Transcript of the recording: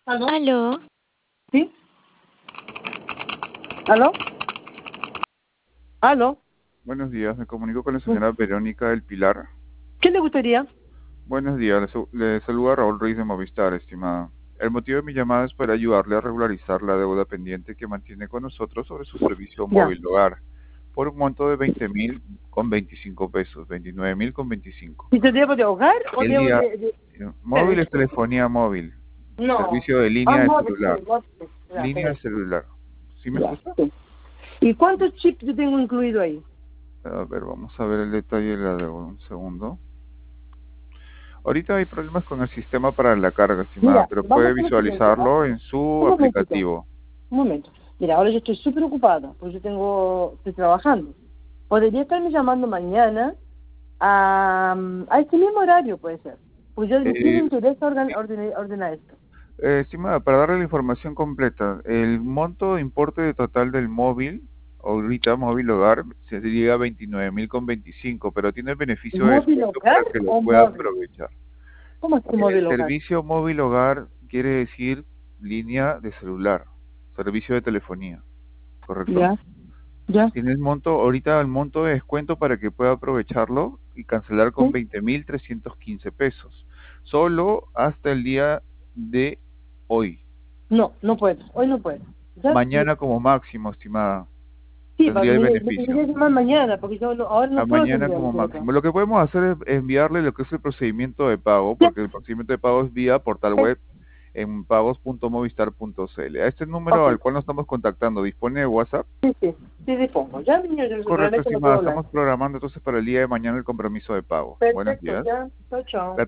¿Aló? Aló, ¿Sí? ¿Aló? ¿Aló? Buenos días, me comunico con la señora Verónica del Pilar. ¿Qué le gustaría? Buenos días, le saluda Raúl Ruiz de Movistar, estimada. El motivo de mi llamada es para ayudarle a regularizar la deuda pendiente que mantiene con nosotros sobre su servicio Ya. móvil hogar por un monto de 20.000 con 25 pesos, 29.000 con 25. ¿Y sería de hogar o El día de móvil es servicio? telefonía móvil, No. servicio de Ah, línea de no, celular, ya, línea de correcto. celular. ¿Sí me Ya, escucha? sí. ¿Y cuántos chips yo tengo incluido ahí? A ver, vamos a ver el detalle de la deuda, un segundo. Ahorita hay problemas con el sistema para la carga, estimada, Mira, pero vamos puede a lo siguiente, ¿ah? visualizarlo en su Un momentito, aplicativo. un momento. Mira, ahora yo estoy súper ocupada, porque estoy trabajando. Podría estarme llamando mañana a este mismo horario, puede ser. Pues yo sí me Eh, interesa ordenar esto. Estimada, para darle la información completa, el monto de importe de total del móvil, ahorita móvil hogar, se llega a 29.000 con 25, pero tiene el beneficio de ¿Móvil descuento hogar para que lo o pueda móvil? aprovechar. ¿Cómo es que El móvil hogar? servicio móvil hogar quiere decir línea de celular, servicio de telefonía, ¿correcto? Ya, ya. Tiene el monto, ahorita el monto de descuento para que pueda aprovecharlo y cancelar con ¿Sí? 20.315 pesos. Solo hasta el día de hoy. No, no puedo. Hoy no puedo. ¿Ya? Mañana como máximo, estimada, Sí, tendría el me beneficio. tendría que llamar mañana, porque yo ahora no A puedo mañana atender como acá. máximo. Lo que podemos hacer es enviarle lo que es el procedimiento de pago, porque el procedimiento de pago es vía portal Sí, web en pagos.movistar.cl. A este número ok. al cual nos estamos contactando, ¿dispone de WhatsApp? Sí, sí. Sí, dispongo. Ya, niño, yo Correcto, realmente no estimada. puedo hablar. Estamos programando entonces para el día de mañana el compromiso de pago. Buenos Perfecto, días. ya. Chao, chao.